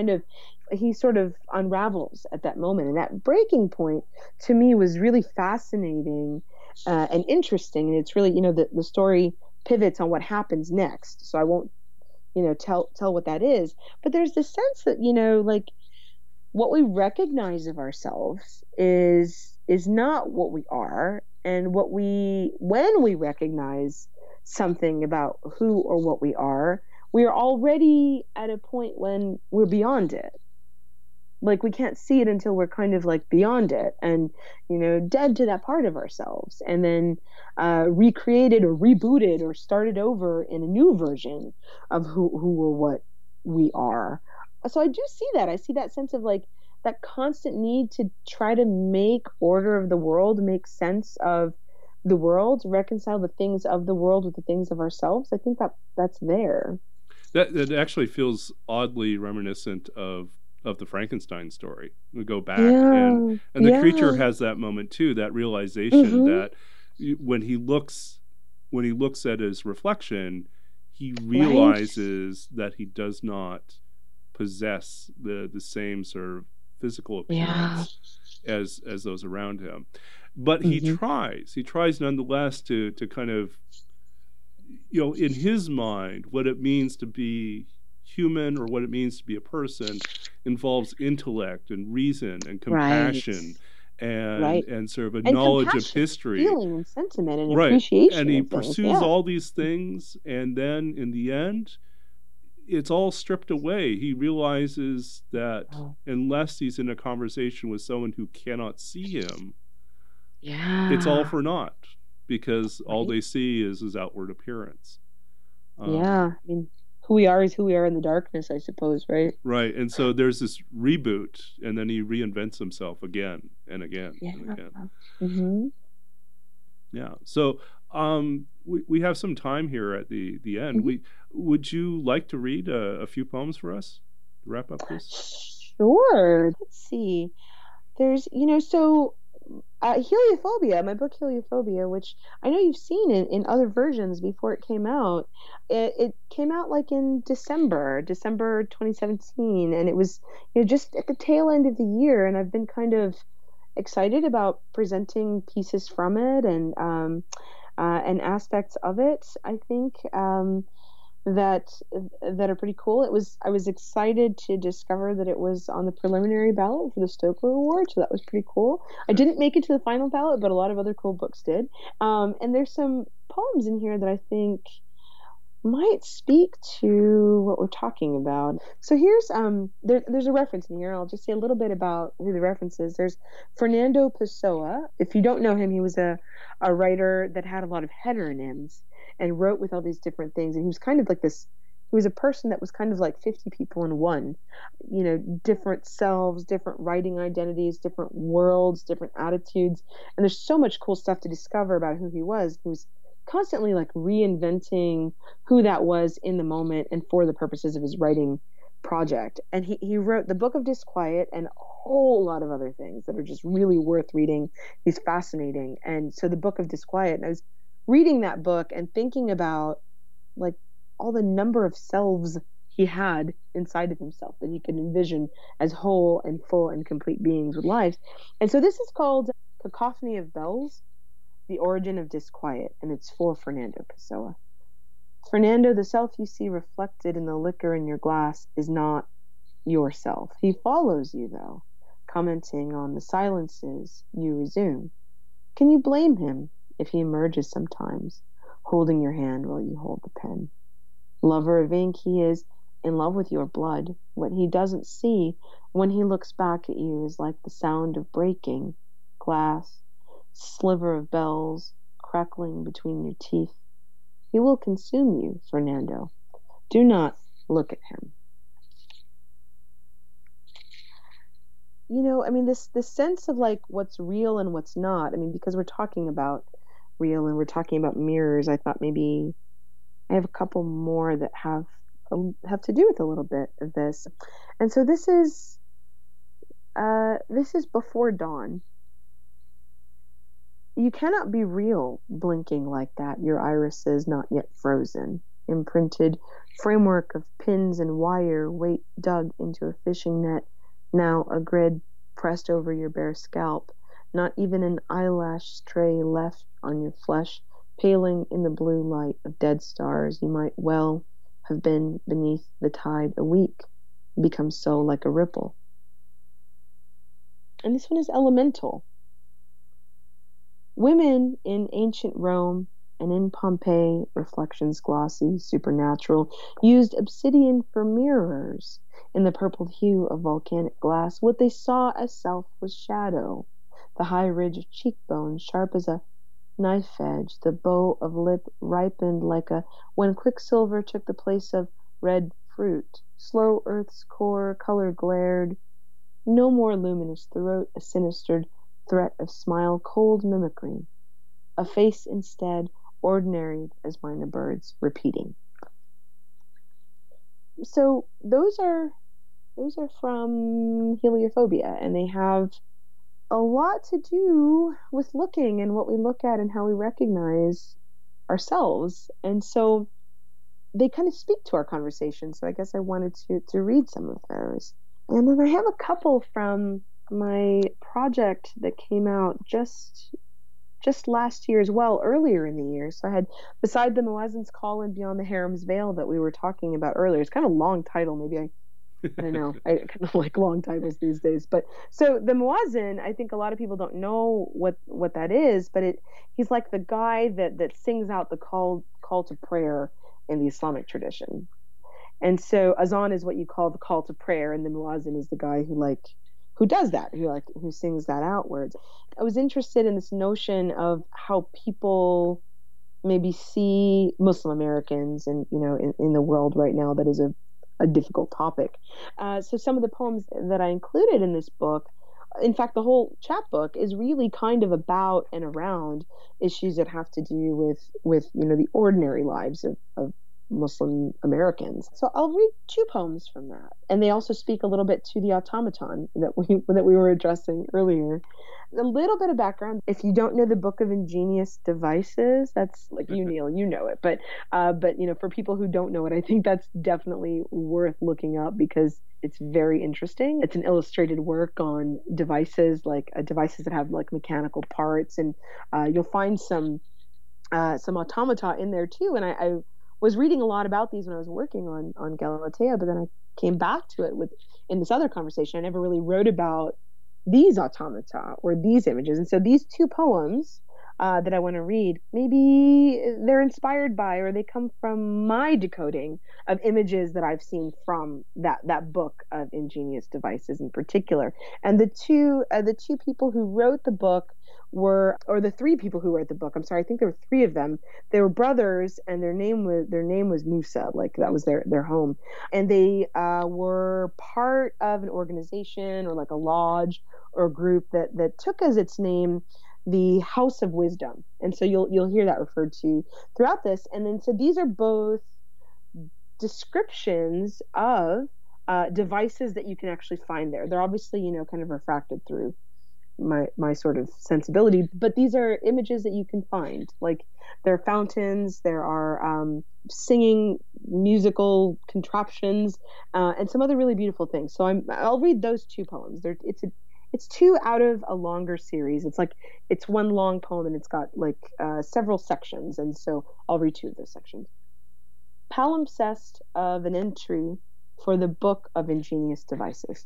F: he sort of unravels at that moment. And that breaking point to me was really fascinating and interesting. And it's really, the story pivots on what happens next. So I won't, tell what that is. But there's this sense that, like what we recognize of ourselves is not what we are. And when we recognize something about who or what we are already at a point when we're beyond it. Like we can't see it until we're kind of like beyond it and, dead to that part of ourselves, and then recreated or rebooted or started over in a new version of who or what we are. So I do see that. I see that sense of like that constant need to try to make order of the world, make sense of the world, reconcile the things of the world with the things of ourselves. I think that's there.
E: That actually feels oddly reminiscent of the Frankenstein story. We go back,
F: Yeah.
E: and the
F: Yeah.
E: creature has that moment too, that realization
F: Mhm.
E: that when he looks at his reflection, he realizes that he does not possess the same sort of physical appearance as those around him. But he tries nonetheless to kind of, in his mind, what it means to be human or what it means to be a person involves intellect and reason and compassion and sort of a knowledge of history,
F: feeling and sentiment and appreciation.
E: And he
F: of things.
E: pursues all these things, and then in the end, it's all stripped away. He realizes that unless he's in a conversation with someone who cannot see him, it's all for naught, because all they see is his outward appearance.
F: I mean, who we are is who we are in the darkness, I suppose, right?
E: Right, and so there's this reboot, and then he reinvents himself again and again and again.
F: Mm-hmm.
E: Yeah, so we have some time here at the end. Mm-hmm. Would you like to read a few poems for us to wrap up this?
F: Sure. Let's see. There's, so Heliophobia, my book Heliophobia, which I know you've seen in other versions before it came out. It came out like in December 2017, and it was just at the tail end of the year, and I've been kind of excited about presenting pieces from it and aspects of it. I think that are pretty cool. I was excited to discover that it was on the preliminary ballot for the Stoker Award, so that was pretty cool. I didn't make it to the final ballot, but a lot of other cool books did. And there's some poems in here that I think might speak to what we're talking about. So here's there's a reference in here. I'll just say a little bit about who the reference is. There's Fernando Pessoa. If you don't know him, he was a writer that had a lot of heteronyms and wrote with all these different things. And he was kind of like this. He was a person that was kind of like 50 people in one. Different selves, different writing identities, different worlds, different attitudes. And there's so much cool stuff to discover about who he was. He was constantly like reinventing who that was in the moment and for the purposes of his writing project. And he wrote the Book of Disquiet and a whole lot of other things that are just really worth reading. He's fascinating. And so the Book of Disquiet, and I was reading that book and thinking about like all the number of selves he had inside of himself that he could envision as whole and full and complete beings with lives. And so this is called Cacophony of Bells, The Origin of Disquiet, and it's for Fernando Pessoa. Fernando, the self you see reflected in the liquor in your glass is not yourself. He follows you, though, commenting on the silences you resume. Can you blame him if he emerges sometimes, holding your hand while you hold the pen? Lover of ink, he is in love with your blood. What he doesn't see when he looks back at you is like the sound of breaking glass, sliver of bells crackling between your teeth. He will consume you, Fernando. Do not look at him. This sense of like what's real and what's not. Because we're talking about real and we're talking about mirrors, I thought maybe I have a couple more that have to do with a little bit of this. And so this is Before Dawn. You cannot be real blinking like that, your irises not yet frozen. Imprinted framework of pins and wire, weight dug into a fishing net, now a grid pressed over your bare scalp, not even an eyelash stray left on your flesh, paling in the blue light of dead stars. You might well have been beneath the tide a week, become so like a ripple. And this one is elemental. Women in ancient Rome and in Pompeii, reflections glossy, supernatural, used obsidian for mirrors. In the purpled hue of volcanic glass, what they saw as self was shadow. The high ridge of cheekbone, sharp as a knife edge, the bow of lip ripened like when quicksilver took the place of red fruit. Slow earth's core, color glared. No more luminous throat, a sinister threat of smile, cold mimicry. a face instead, ordinary as mine a bird's, repeating. So those are from Heliophobia, and they have a lot to do with looking and what we look at and how we recognize ourselves. And so they kind of speak to our conversation. So I guess I wanted to read some of those. And then I have a couple from my project that came out just last year as well, earlier in the year. So I had Beside the Muezzin's Call and Beyond the Harem's Veil that we were talking about earlier. It's kind of a long title. Maybe I don't know. I kind of like long titles these days. But so the Muezzin, I think a lot of people don't know what that is, but he's like the guy that sings out the call to prayer in the Islamic tradition. And so azan is what you call the call to prayer, and the Muezzin is the guy who does that, who sings that outwards. I was interested in this notion of how people maybe see Muslim Americans, and in the world right now that is a difficult topic. So some of the poems that I included in this book, in fact, the whole chapbook is really kind of about and around issues that have to do with the ordinary lives of Muslim Americans. So I'll read two poems from that, and they also speak a little bit to the automaton that we were addressing earlier. A little bit of background: if you don't know the Book of Ingenious Devices, that's like you, Neil, you know it, but for people who don't know it, I think that's definitely worth looking up because it's very interesting. It's an illustrated work on devices, devices that have like mechanical parts, and you'll find some automata in there too. And I was reading a lot about these when I was working on Galatea, but then I came back to it in this other conversation. I never really wrote about these automata or these images. And so these two poems that I want to read, maybe they're inspired by, or they come from my decoding of images that I've seen from that book of Ingenious Devices in particular. And the two people who wrote the book the three people who wrote the book, I'm sorry, I think there were three of them. They were brothers, and their name was Musa, like that was their home. And they were part of an organization or like a lodge or a group that took as its name the House of Wisdom. And so you'll hear that referred to throughout this. And then so these are both descriptions of devices that you can actually find there. They're obviously, kind of refracted through my sort of sensibility, but these are images that you can find. Like there are fountains, there are singing musical contraptions, and some other really beautiful things. So I'll read those two poems. It's two out of a longer series. It's one long poem, and it's got several sections, and so I'll read two of those sections. Palimpsest of an entry for the Book of Ingenious Devices.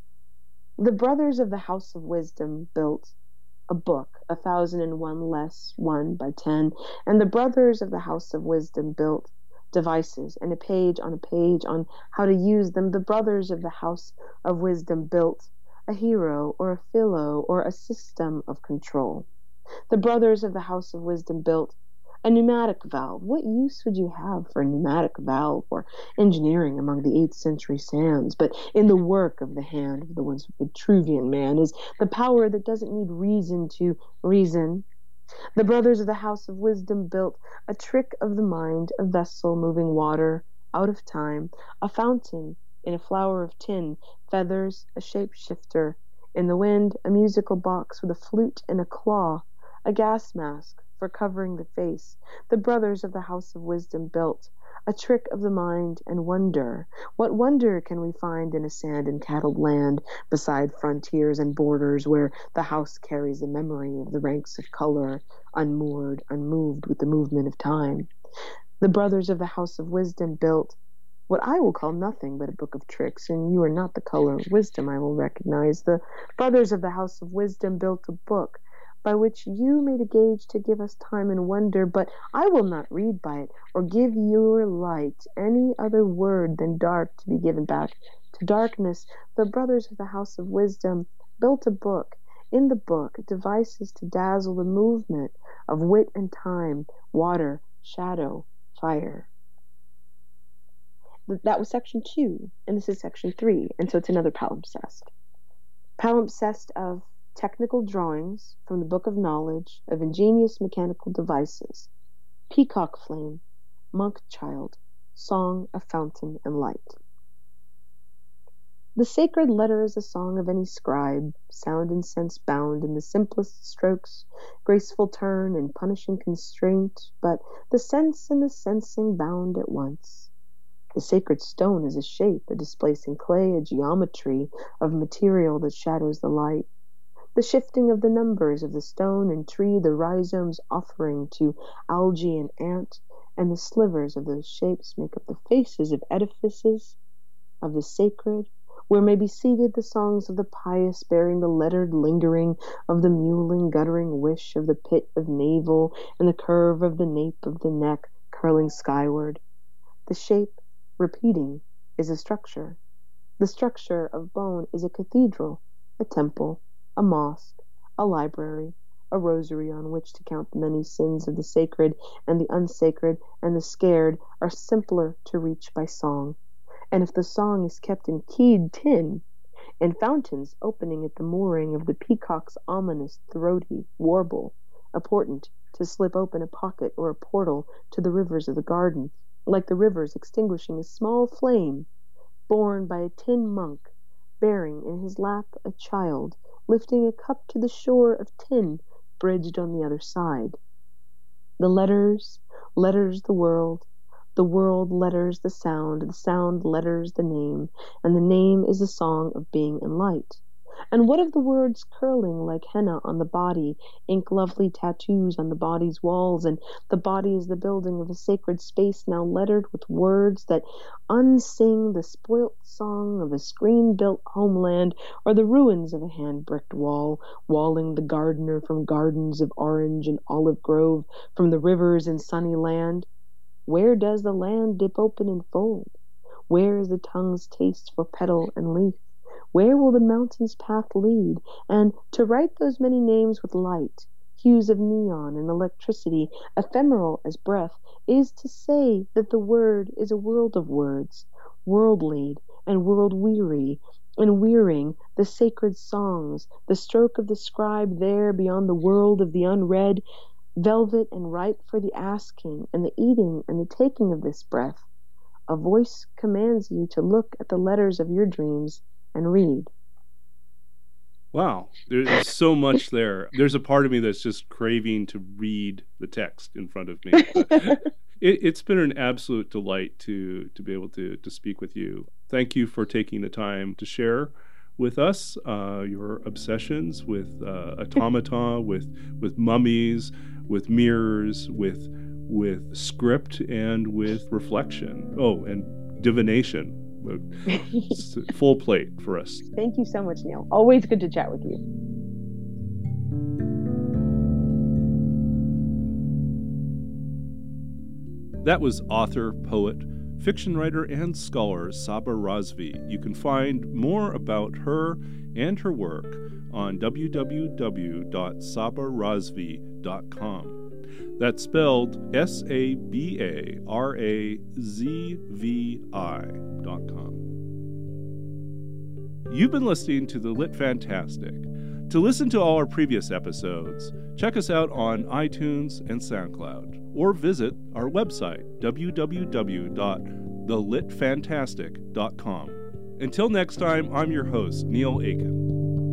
F: The brothers of the House of Wisdom built a book, 1001 less 1 by 10, and the brothers of the House of Wisdom built devices, and a page on how to use them. The brothers of the House of Wisdom built a hero or a philo or a system of control. The brothers of the House of Wisdom built a pneumatic valve. What use would you have for a pneumatic valve or engineering among the 8th century sands? But in the work of the hand of the once Vitruvian man is the power that doesn't need reason to reason. The brothers of the House of Wisdom built a trick of the mind, a vessel moving water out of time, a fountain in a flower of tin, feathers, a shapeshifter, in the wind, a musical box with a flute and a claw, a gas mask for covering the face. The brothers of the House of Wisdom built a trick of the mind and wonder. What wonder can we find in a sand and cattled land beside frontiers and borders where the house carries a memory of the ranks of color, unmoored, unmoved with the movement of time? The brothers of the House of Wisdom built what I will call nothing but a book of tricks, and you are not the color of wisdom, I will recognize. The brothers of the House of Wisdom built a book by which you made a gauge to give us time and wonder, but I will not read by it, or give your light any other word than dark to be given back to darkness. The brothers of the House of Wisdom built a book. In the book, devices to dazzle the movement of wit and time, water, shadow, fire. That was section 2, and this is section 3, and so it's another palimpsest. Palimpsest of technical drawings from the Book of Knowledge of ingenious mechanical devices, peacock flame, monk child, song of fountain and light. The sacred letter is a song of any scribe, sound and sense bound in the simplest strokes, graceful turn and punishing constraint, but the sense and the sensing bound at once. The sacred stone is a shape, a displacing clay, a geometry of material that shadows the light. The shifting of the numbers of the stone and tree, the rhizomes offering to algae and ant, and the slivers of those shapes make up the faces of edifices of the sacred, where may be seated the songs of the pious, bearing the lettered lingering of the muling, guttering wish of the pit of navel, and the curve of the nape of the neck curling skyward. The shape, repeating, is a structure. The structure of bone is a cathedral, a temple, a mosque, a library, a rosary on which to count the many sins of the sacred and the unsacred and the scared are simpler to reach by song. And if the song is kept in keyed tin, and fountains opening at the mooring of the peacock's ominous throaty warble, a portent to slip open a pocket or a portal to the rivers of the garden, like the rivers extinguishing a small flame, borne by a tin monk, bearing in his lap a child, lifting a cup to the shore of tin, bridged on the other side. The letters the world letters the sound letters the name, and the name is the song of being and light. And what of the words curling like henna on the body, ink lovely tattoos on the body's walls, and the body is the building of a sacred space now lettered with words that unsing the spoilt song of a screen-built homeland, or the ruins of a hand-bricked wall, walling the gardener from gardens of orange and olive grove, from the rivers in sunny land? Where does the land dip open and fold? Where is the tongue's taste for petal and leaf? Where will the mountain's path lead? And to write those many names with light, hues of neon and electricity, ephemeral as breath, is to say that the word is a world of words, world-lead and world-weary, and wearing the sacred songs, the stroke of the scribe there beyond the world of the unread, velvet and ripe for the asking and the eating and the taking of this breath. A voice commands you to look at the letters of your dreams and read.
E: Wow, there's so much there. There's a part of me that's just craving to read the text in front of me. It's been an absolute delight to be able to speak with you. Thank you for taking the time to share with us your obsessions with automata, with mummies, with mirrors, with script, and with reflection. Oh, and divination. Full plate for us.
F: Thank you so much, Neil. Always good to chat with you.
E: That was author, poet, fiction writer, and scholar Saba Razvi. You can find more about her and her work on www.sabarazvi.com. That's spelled SABARAZVI.com. You've been listening to The Lit Fantastic. To listen to all our previous episodes, check us out on iTunes and SoundCloud, or visit our website, www.thelitfantastic.com. Until next time, I'm your host, Neil Aiken.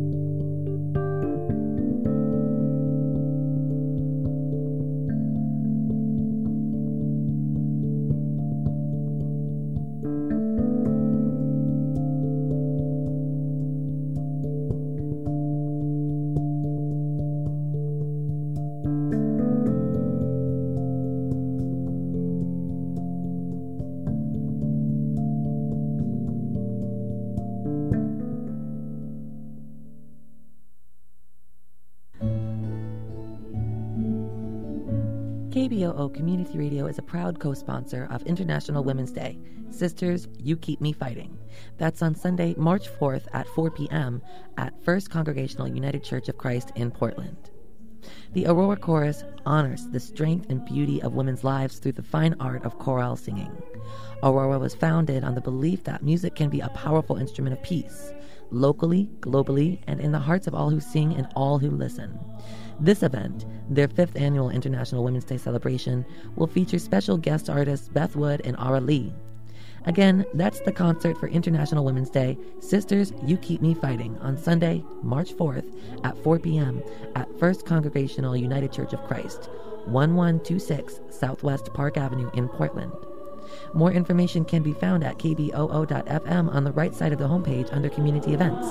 G: KBOO Community Radio is a proud co-sponsor of International Women's Day. Sisters, you keep me fighting. That's on Sunday, March 4th at 4 p.m. at First Congregational United Church of Christ in Portland. The Aurora Chorus honors the strength and beauty of women's lives through the fine art of choral singing. Aurora was founded on the belief that music can be a powerful instrument of peace, locally, globally, and in the hearts of all who sing and all who listen. This event, their 5th annual International Women's Day celebration, will feature special guest artists Beth Wood and Ara Lee. Again, that's the concert for International Women's Day, Sisters, You Keep Me Fighting, on Sunday, March 4th at 4 p.m. at First Congregational United Church of Christ, 1126 Southwest Park Avenue in Portland. More information can be found at kboo.fm on the right side of the homepage under Community Events.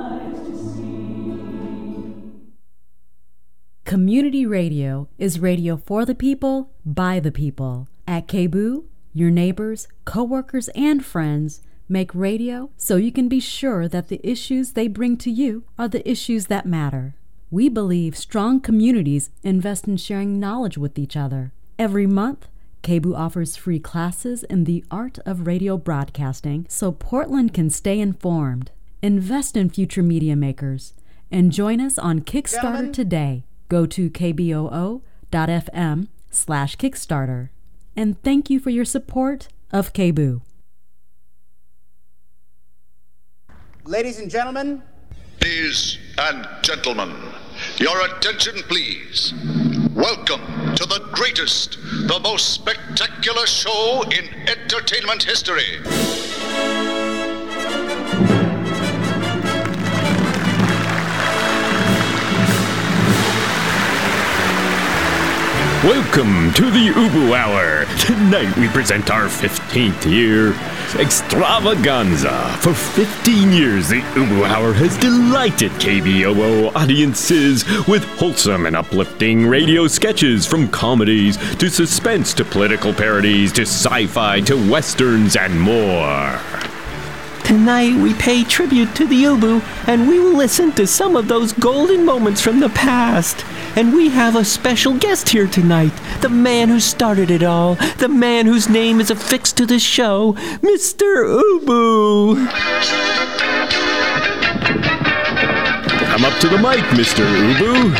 H: Community radio is radio for the people, by the people. At KBOO, your neighbors, coworkers, and friends make radio so you can be sure that the issues they bring to you are the issues that matter. We believe strong communities invest in sharing knowledge with each other. Every month, KBOO offers free classes in the art of radio broadcasting so Portland can stay informed. Invest in future media makers and join us on Kickstarter today. Go to kboo.fm/Kickstarter. And thank you for your support of KBOO.
I: Ladies and gentlemen.
J: Ladies and gentlemen, your attention please. Welcome to the greatest, the most spectacular show in entertainment history.
K: Welcome to the Ubu Hour. Tonight we present our 15th year extravaganza. For 15 years, the Ubu Hour has delighted KBOO audiences with wholesome and uplifting radio sketches, from comedies to suspense to political parodies to sci-fi to westerns and more.
L: Tonight we pay tribute to the Ubu, and we will listen to some of those golden moments from the past. And we have a special guest here tonight, the man who started it all, the man whose name is affixed to the show, Mr. Ubu.
K: Come up to the mic, Mr. Ubu.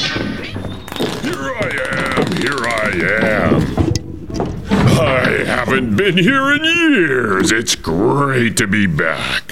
M: Here I am. I haven't been here in years. It's great to be back.